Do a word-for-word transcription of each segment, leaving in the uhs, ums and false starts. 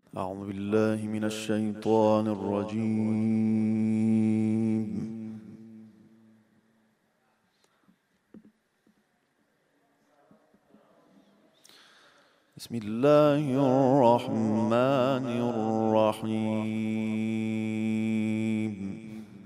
أعوذ بالله من الشيطان الرجيم. بسم الله الرحمن الرحيم.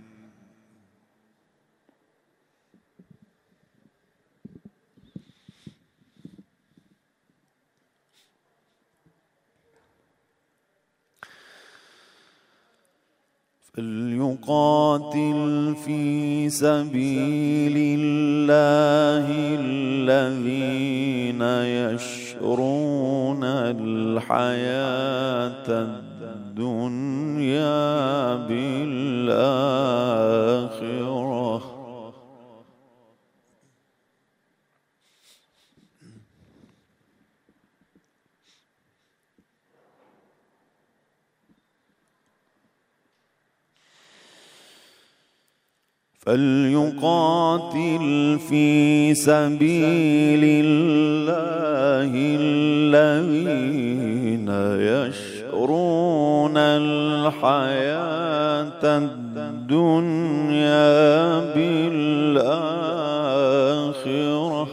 فليقاتل في سبيل الله الذين يشرون الحياة الدنيا بالآخرة فليقاتل في سبيل الله الذين يشرون الحياة الدنيا بالآخرة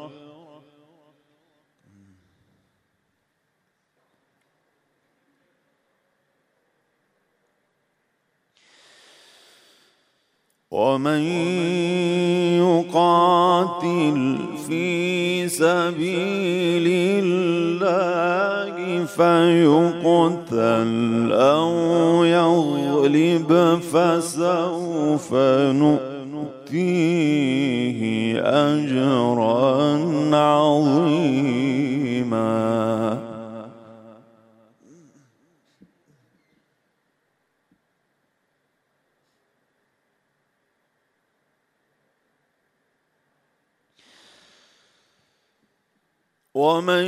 ومن يقاتل في سبيل الله فيقتل أو يغلب فسوف نؤتيه أجرا عظيما. ومن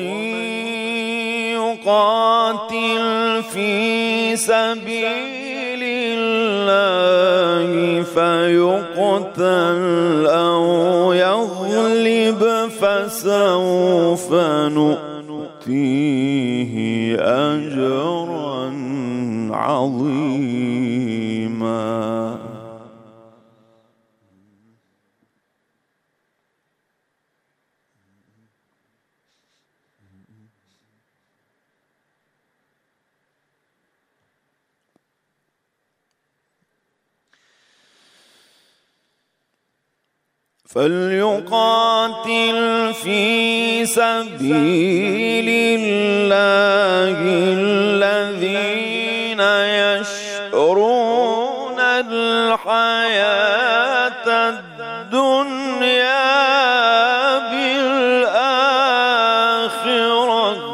يقاتل في سبيل الله فيقتل أو يغلب فسوف نؤتيه أجرا عظيما. فليقاتل في سبيل الله الذين يشرون الحياة الدنيا بالآخرة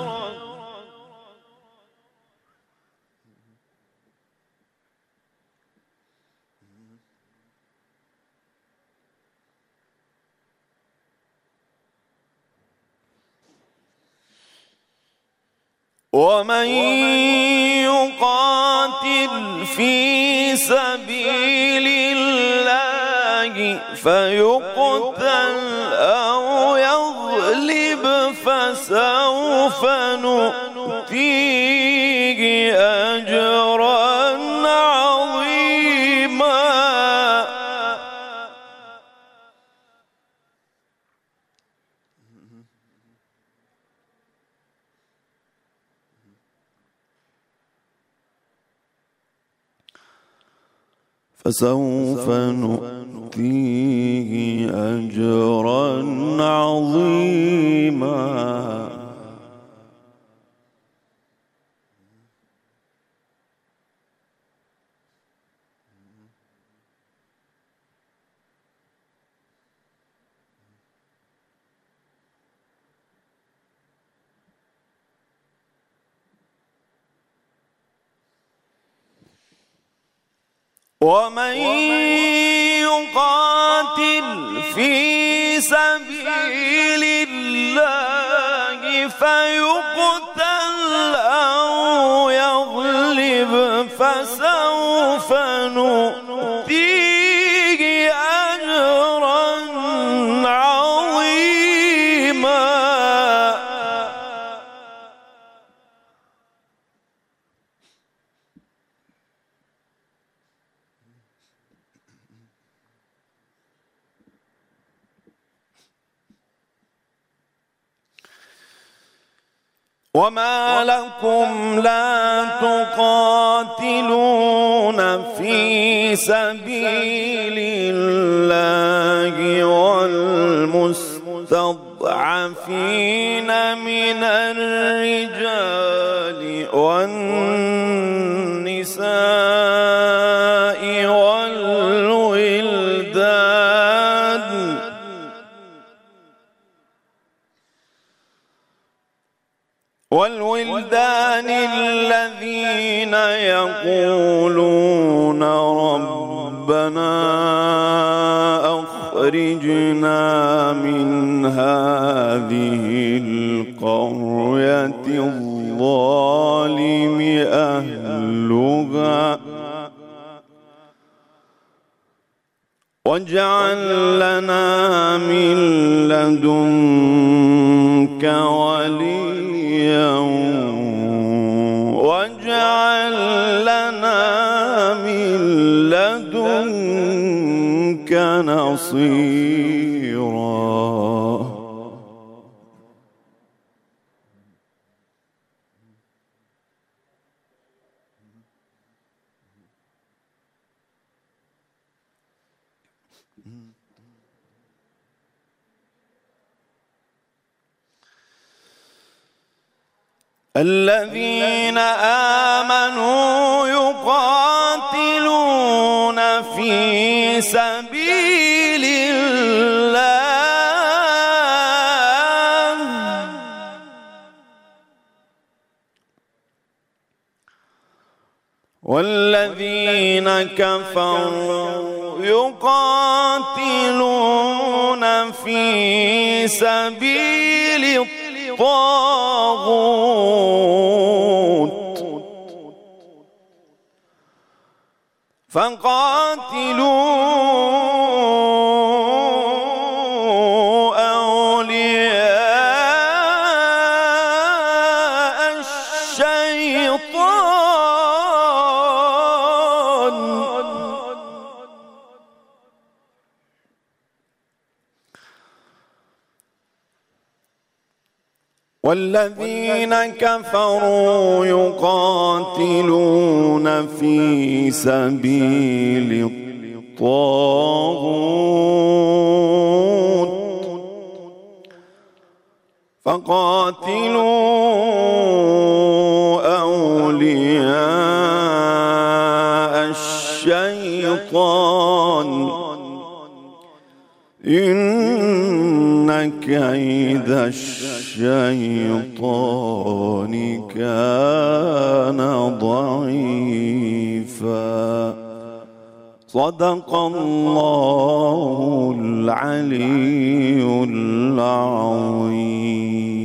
ومن يقاتل في سبيل الله فيقتل أو يغلب فسوف نؤتيه أجرا عظيما. فسوف نؤتيه أجرا عظيما. ومن يقاتل في سبيل الله فيقتل أو يغلب فسوف نؤتيه أجرا عظيما. وما لكم لا تقاتلون في سبيل الله والمستضعفين من الرجال والنساء والولدان والولدان الذين يقولون ربنا أخرجنا من هذه القرية الظالم أهلها واجعل لنا من لدنك وليا واجعل لنا من لدنك نصيرا. الذين آمنوا يقاتلون في سبيل الله والذين كفروا يقاتلون في سبيل الطاغوت فقاتلوا أولياء الشيطان والذين كفروا يقاتلون في سبيل الطاغوت فقاتلوا أولياء الشيطان إن كيد الشيطان كان ضعيفا. صدق الله العلي العظيم.